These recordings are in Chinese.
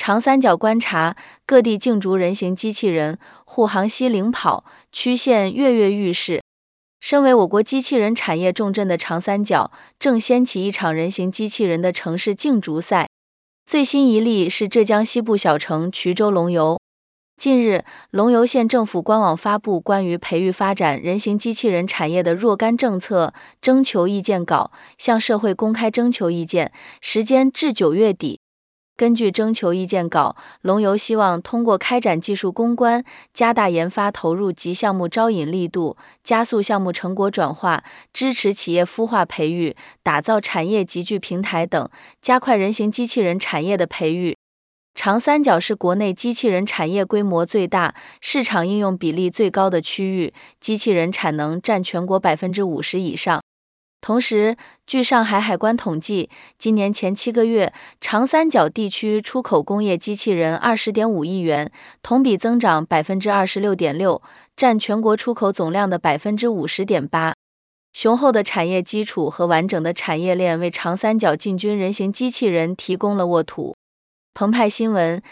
长三角观察，各地竞逐人形机器人，沪杭西领跑，区县跃跃欲试。身为我国机器人产业重镇的长三角，正掀起一场人形机器人的城市竞逐赛。最新一例是浙江西部小城衢州龙游。近日，龙游县政府官网发布关于培育发展人形机器人产业的若干政策征求意见稿，向社会公开征求意见，时间至9月底。根据征求意见稿，龙游希望通过开展技术攻关，加大研发投入及项目招引力度，加速项目成果转化，支持企业孵化培育，打造产业集聚平台等，加快人形机器人产业的培育。长三角是国内机器人产业规模最大、市场应用比例最高的区域，机器人产能占全国50%以上。同时，据上海海关统计，今年前7个月，长三角地区出口工业机器人20.5亿元，同比增长26.6%，占全国出口总量的50.8%。雄厚的产业基础和完整的产业链为长三角进军人形机器人提供了沃土。澎湃新闻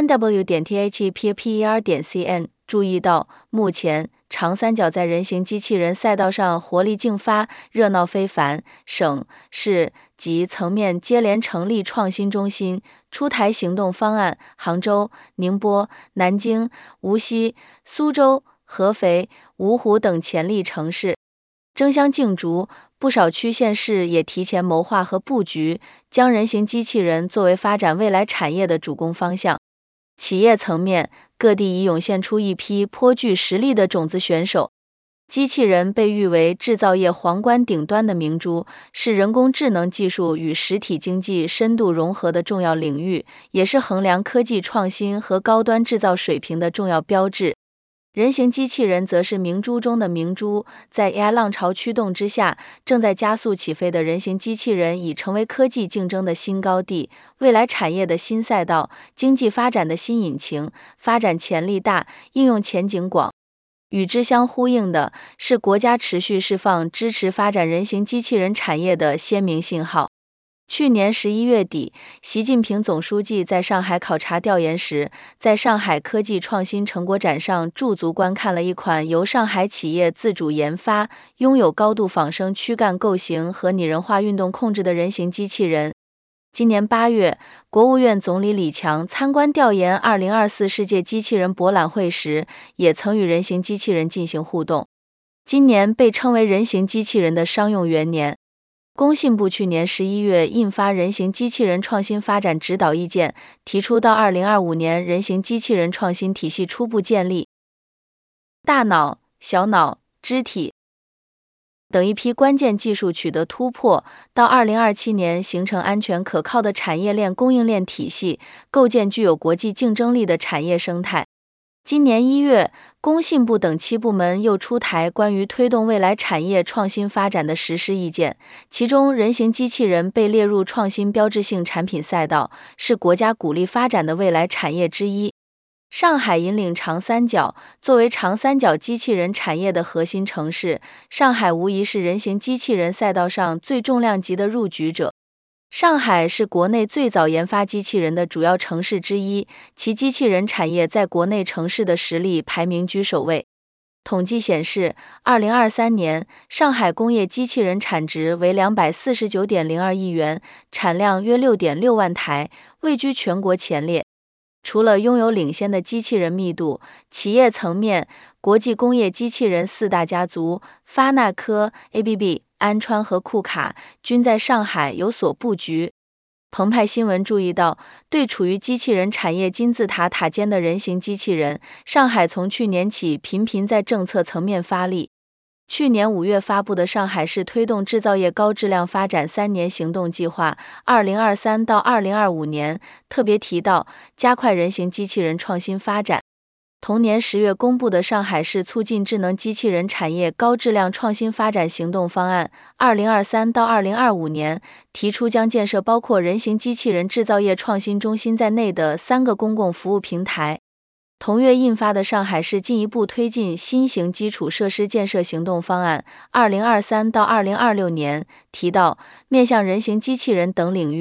3w.thepper.cn 注意到，目前长三角在人形机器人赛道上活力竞发，热闹非凡，省、市级层面接连成立创新中心，出台行动方案。杭州、宁波、南京、无锡、苏州、合肥、芜湖等潜力城市争相竞逐，不少区县市也提前谋划和布局，将人形机器人作为发展未来产业的主攻方向。企业层面，各地已涌现出一批颇具实力的种子选手。机器人被誉为制造业皇冠顶端的明珠，是人工智能技术与实体经济深度融合的重要领域，也是衡量科技创新和高端制造水平的重要标志。人形机器人则是明珠中的明珠，在 AI 浪潮驱动之下，正在加速起飞的人形机器人已成为科技竞争的新高地，未来产业的新赛道，经济发展的新引擎，发展潜力大，应用前景广。与之相呼应的是国家持续释放支持发展人形机器人产业的鲜明信号。去年11月底，习近平总书记在上海考察调研时，在上海科技创新成果展上驻足观看了一款由上海企业自主研发、拥有高度仿生躯干构型和拟人化运动控制的人形机器人。今年8月，国务院总理李强参观调研2024世界机器人博览会时，也曾与人形机器人进行互动。今年被称为人形机器人的商用元年。工信部去年11月印发人形机器人创新发展指导意见，提出到2025年人形机器人创新体系初步建立。大脑、小脑、肢体等一批关键技术取得突破，到2027年形成安全可靠的产业链供应链体系，构建具有国际竞争力的产业生态。今年1月，工信部等7部门又出台关于推动未来产业创新发展的实施意见，其中人形机器人被列入创新标志性产品赛道，是国家鼓励发展的未来产业之一。上海引领长三角，作为长三角机器人产业的核心城市，上海无疑是人形机器人赛道上最重量级的入局者。上海是国内最早研发机器人的主要城市之一，其机器人产业在国内城市的实力排名居首位。统计显示，2023年上海工业机器人产值为249.02亿元，产量约6.6万台，位居全国前列。除了拥有领先的机器人密度，企业层面，国际工业机器人4大家族发那科、ABB、安川和库卡均在上海有所布局。澎湃新闻注意到，对处于机器人产业金字塔塔尖的人形机器人，上海从去年起频频在政策层面发力。去年5月发布的上海市推动制造业高质量发展3年行动计划 （2023 到2025年）特别提到加快人形机器人创新发展。同年10月公布的上海市促进智能机器人产业高质量创新发展行动方案 （2023 到2025年）提出将建设包括人形机器人制造业创新中心在内的3个公共服务平台。同月印发的上海市进一步推进新型基础设施建设行动方案 （2023 到2026年）提到，面向人形机器人等领域，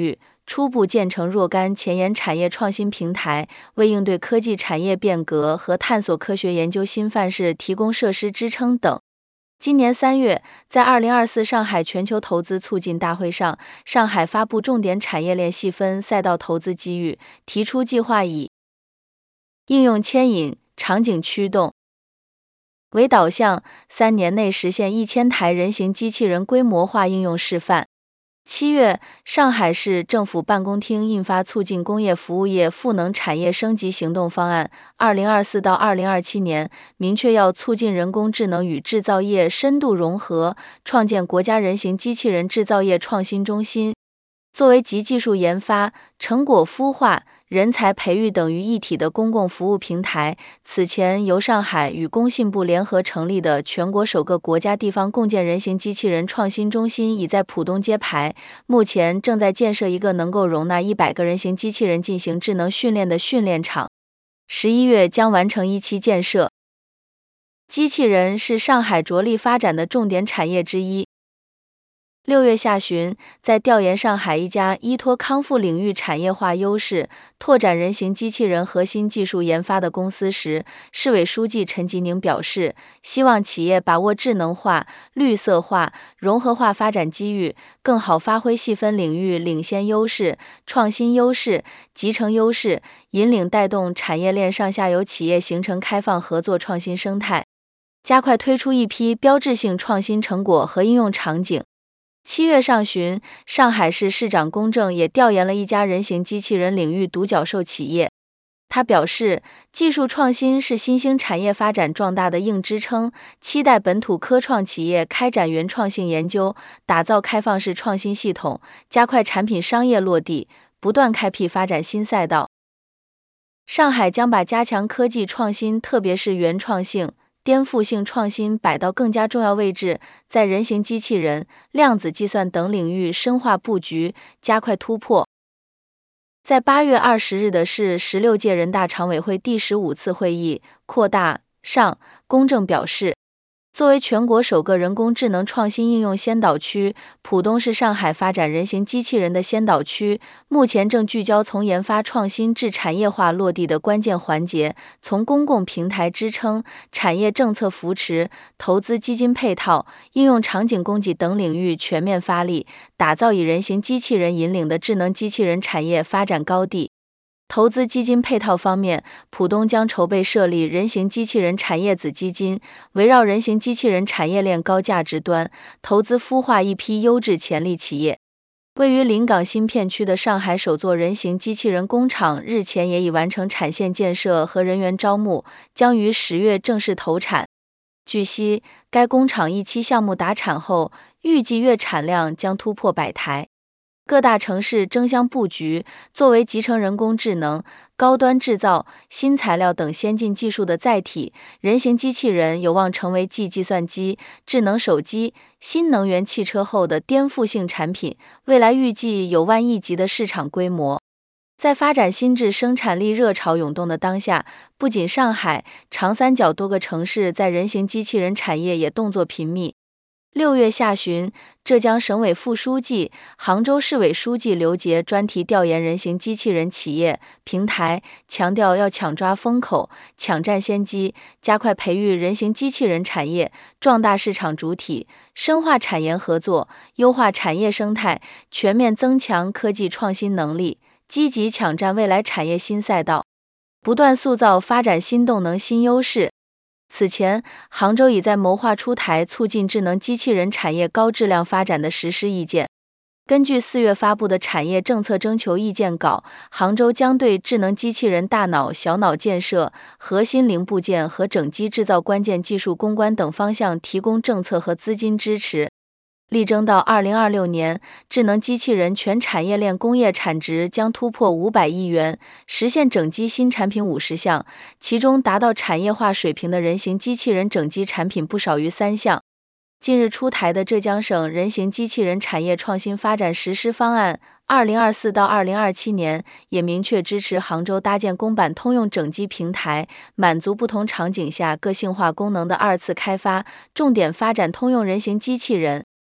初步建成若干前沿产业创新平台，为应对科技产业变革和探索科学研究新范式提供设施支撑等。今年3月，在2024上海全球投资促进大会上，上海发布重点产业链细分赛道投资机遇，提出计划以应用牵引、场景驱动为导向，3年内实现1000台人形机器人规模化应用示范。7月，上海市政府办公厅印发促进工业服务业赋能产业升级行动方案，2024到2027年，明确要促进人工智能与制造业深度融合，创建国家人形机器人制造业创新中心。作为集技术研发、成果孵化、人才培育等于一体的公共服务平台，此前由上海与工信部联合成立的全国首个国家地方共建人形机器人创新中心已在浦东揭牌，目前正在建设一个能够容纳100个人形机器人进行智能训练的训练场，11月将完成1期建设。机器人是上海着力发展的重点产业之一。6月下旬，在调研上海一家依托康复领域产业化优势，拓展人形机器人核心技术研发的公司时，市委书记陈吉宁表示，希望企业把握智能化、绿色化、融合化发展机遇，更好发挥细分领域领先优势、创新优势、集成优势，引领带动产业链上下游企业形成开放合作创新生态，加快推出一批标志性创新成果和应用场景。7月上旬，上海市市长龚正也调研了一家人形机器人领域独角兽企业。他表示，技术创新是新兴产业发展壮大的硬支撑，期待本土科创企业开展原创性研究，打造开放式创新系统，加快产品商业落地，不断开辟发展新赛道。上海将把加强科技创新，特别是原创性、颠覆性创新摆到更加重要位置，在人形机器人、量子计算等领域深化布局，加快突破。在8月20日的市16届人大常委会第15次会议扩大上，龚正表示，作为全国首个人工智能创新应用先导区，浦东是上海发展人形机器人的先导区，目前正聚焦从研发创新至产业化落地的关键环节，从公共平台支撑、产业政策扶持、投资基金配套、应用场景供给等领域全面发力，打造以人形机器人引领的智能机器人产业发展高地。投资基金配套方面，浦东将筹备设立人形机器人产业子基金，围绕人形机器人产业链高价值端，投资孵化一批优质潜力企业。位于临港新片区的上海首座人形机器人工厂日前也已完成产线建设和人员招募，将于10月正式投产。据悉，该工厂1期项目达产后，预计月产量将突破100台。各大城市争相布局，作为集成人工智能、高端制造、新材料等先进技术的载体，人形机器人有望成为继计算机、智能手机、新能源汽车后的颠覆性产品，未来预计有万亿级的市场规模。在发展新质生产力热潮涌动的当下，不仅上海、长三角多个城市在人形机器人产业也动作频密。6月下旬，浙江省委副书记、杭州市委书记刘杰专题调研人形机器人企业平台，强调要抢抓风口、抢占先机，加快培育人形机器人产业，壮大市场主体，深化产研合作，优化产业生态，全面增强科技创新能力，积极抢占未来产业新赛道，不断塑造发展新动能新优势。此前，杭州已在谋划出台促进智能机器人产业高质量发展的实施意见。根据4月发布的产业政策征求意见稿，杭州将对智能机器人大脑、小脑建设、核心零部件和整机制造关键技术攻关等方向提供政策和资金支持。力争到2026年，智能机器人全产业链工业产值将突破500亿元，实现整机新产品50项，其中达到产业化水平的人形机器人整机产品不少于3项。近日出台的浙江省人形机器人产业创新发展实施方案2024到2027年也明确支持杭州搭建公版通用整机平台，满足不同场景下个性化功能的2次开发，重点发展通用人形机器人。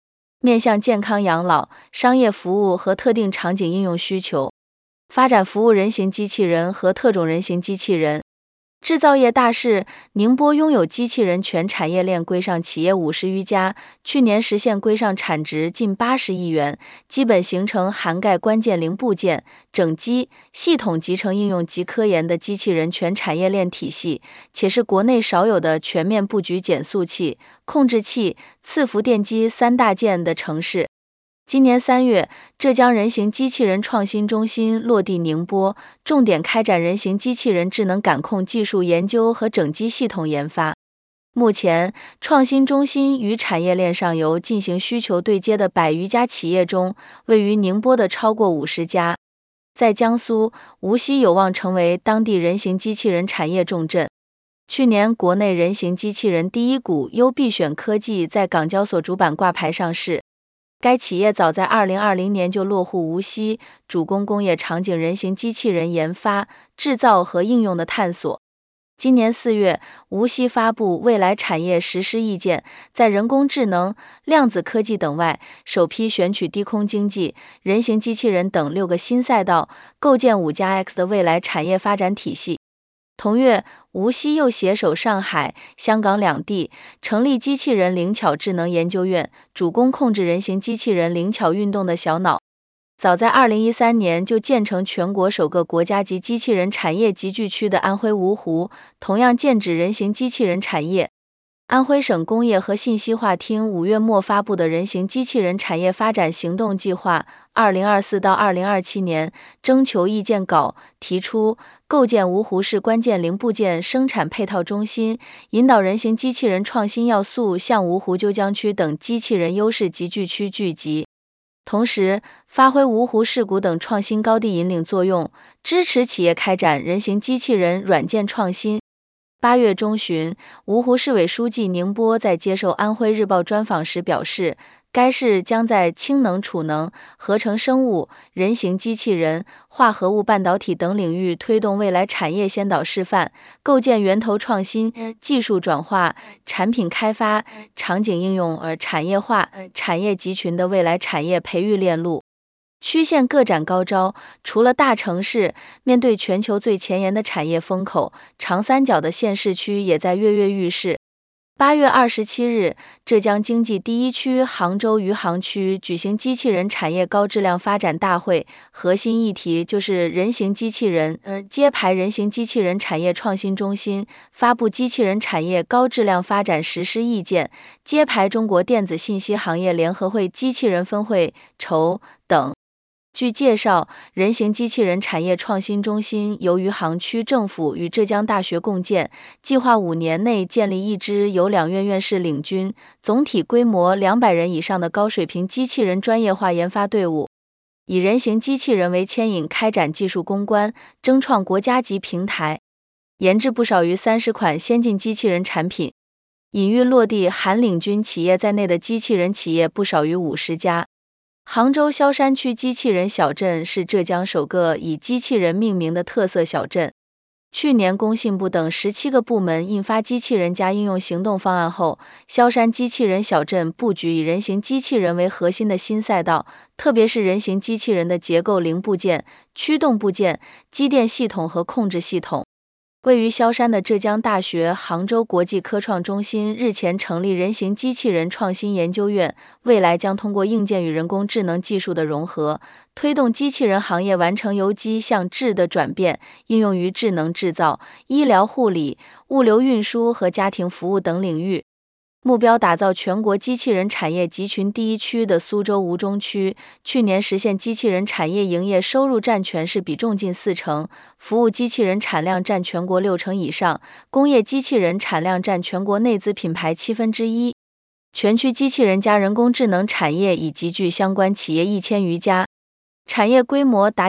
面向健康养老、商业服务和特定场景应用需求，发展服务人形机器人和特种人形机器人。制造业大势，宁波拥有机器人全产业链规上企业50余家，去年实现规上产值近80亿元，基本形成涵盖关键零部件、整机、系统集成应用及科研的机器人全产业链体系，且是国内少有的全面布局减速器、控制器、伺服电机3大件的城市。今年3月，浙江人形机器人创新中心落地宁波，重点开展人形机器人智能感控技术研究和整机系统研发。目前，创新中心与产业链上游进行需求对接的100余家企业中，位于宁波的超过50家。在江苏，无锡有望成为当地人形机器人产业重镇。去年，国内人形机器人第一股优必选科技在港交所主板挂牌上市。该企业早在2020年就落户无锡，主攻工业场景人形机器人研发、制造和应用的探索。今年4月，无锡发布未来产业实施意见，在人工智能、量子科技等外，首批选取低空经济、人形机器人等6个新赛道，构建5+X 的未来产业发展体系。同月，无锡又携手上海、香港两地，成立机器人灵巧智能研究院，主攻控制人形机器人灵巧运动的小脑。早在2013年就建成全国首个国家级机器人产业集聚区的安徽芜湖，同样建指人形机器人产业。安徽省工业和信息化厅5月末发布的人形机器人产业发展行动计划2024到2027年征求意见稿提出，构建芜湖市关键零部件生产配套中心，引导人形机器人创新要素向芜湖、鸠江区等机器人优势集聚区聚集。同时，发挥芜湖市谷等创新高地引领作用，支持企业开展人形机器人软件创新。8月中旬，芜湖市委书记宁波在接受安徽日报专访时表示，该市将在氢能、储能、合成生物、人形机器人、化合物半导体等领域推动未来产业先导示范，构建源头创新、技术转化、产品开发、场景应用产业化、产业集群的未来产业培育链路。区县各展高招，除了大城市，面对全球最前沿的产业风口，长三角的县市区也在跃跃欲试。8月27日，浙江经济第一区杭州余杭区举行机器人产业高质量发展大会，核心议题就是人形机器人。揭牌人形机器人产业创新中心发布机器人产业高质量发展实施意见，揭牌中国电子信息行业联合会机器人分会筹等。据介绍，人形机器人产业创新中心由余杭区政府与浙江大学共建，计划5年内建立一支由2院院士领军、总体规模200人以上的高水平机器人专业化研发队伍，以人形机器人为牵引开展技术攻关，争创国家级平台，研制不少于30款先进机器人产品，引预落地含领军企业在内的机器人企业不少于50家。杭州萧山区机器人小镇是浙江首个以机器人命名的特色小镇。去年工信部等17个部门印发机器人加应用行动方案后，萧山机器人小镇布局以人形机器人为核心的新赛道，特别是人形机器人的结构零部件、驱动部件、机电系统和控制系统。位于萧山的浙江大学杭州国际科创中心日前成立人形机器人创新研究院，未来将通过硬件与人工智能技术的融合，推动机器人行业完成由机向智的转变，应用于智能制造、医疗护理、物流运输和家庭服务等领域。目标打造全国机器人产业集群第一区的苏州吴中区，去年实现机器人产业营业收入占全市比重近40%，服务机器人产量占全国60%以上，工业机器人产量占全国内资品牌1/7。全区机器人加人工智能产业已集聚相关企业1000余家，产业规模达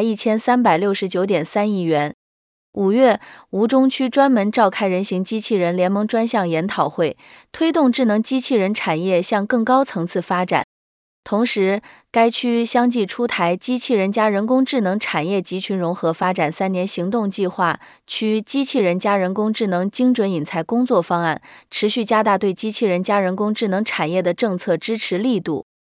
1369.3亿元。5月，吴中区专门召开人形机器人联盟专项研讨会，推动智能机器人产业向更高层次发展。同时，该区相继出台机器人加人工智能产业集群融合发展3年行动计划、区机器人加人工智能精准引才工作方案，持续加大对机器人加人工智能产业的政策支持力度。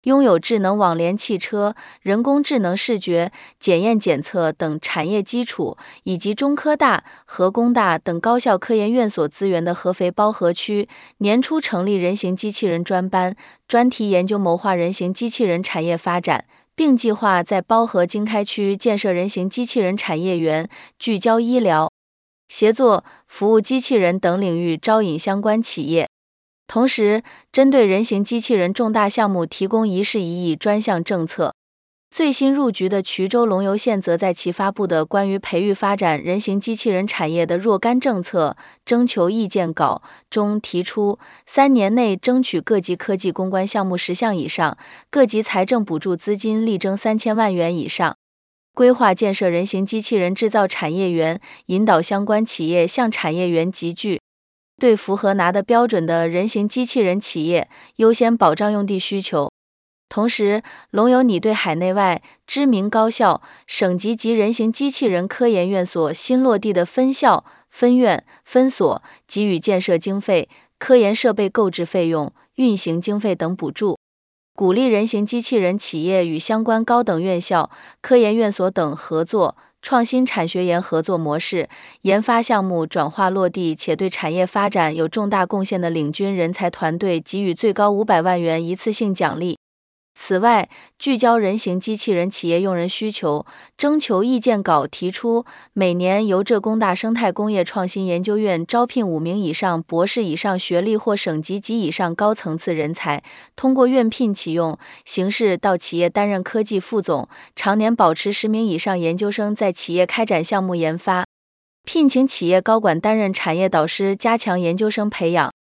拥有智能网联汽车、人工智能视觉、检验检测等产业基础，以及中科大、核工大等高校科研院所资源的合肥包河区，年初成立人形机器人专班，专题研究谋划人形机器人产业发展，并计划在包河经开区建设人形机器人产业园，聚焦医疗、协作、服务机器人等领域招引相关企业。同时，针对人形机器人重大项目提供1市1亿专项政策。最新入局的衢州龙游县则在其发布的关于培育发展人形机器人产业的若干政策征求意见稿中提出，3年内争取各级科技攻关项目10项以上，各级财政补助资金力争3000万元以上。规划建设人形机器人制造产业园，引导相关企业向产业园集聚。对符合拿的标准的人形机器人企业，优先保障用地需求。同时，龙游拟对海内外知名高校、省级级人形机器人科研院所新落地的分校、分院、分所给予建设经费、科研设备购置费用、运行经费等补助，鼓励人形机器人企业与相关高等院校、科研院所等合作，创新产学研合作模式，研发项目转化落地且对产业发展有重大贡献的领军人才团队给予最高500万元一次性奖励。此外，聚焦人形机器人企业用人需求，征求意见稿提出，每年由浙工大生态工业创新研究院招聘5名以上博士以上学历或省级及以上高层次人才，通过院聘启用形式到企业担任科技副总，常年保持10名以上研究生在企业开展项目研发，聘请企业高管担任产业导师，加强研究生培养。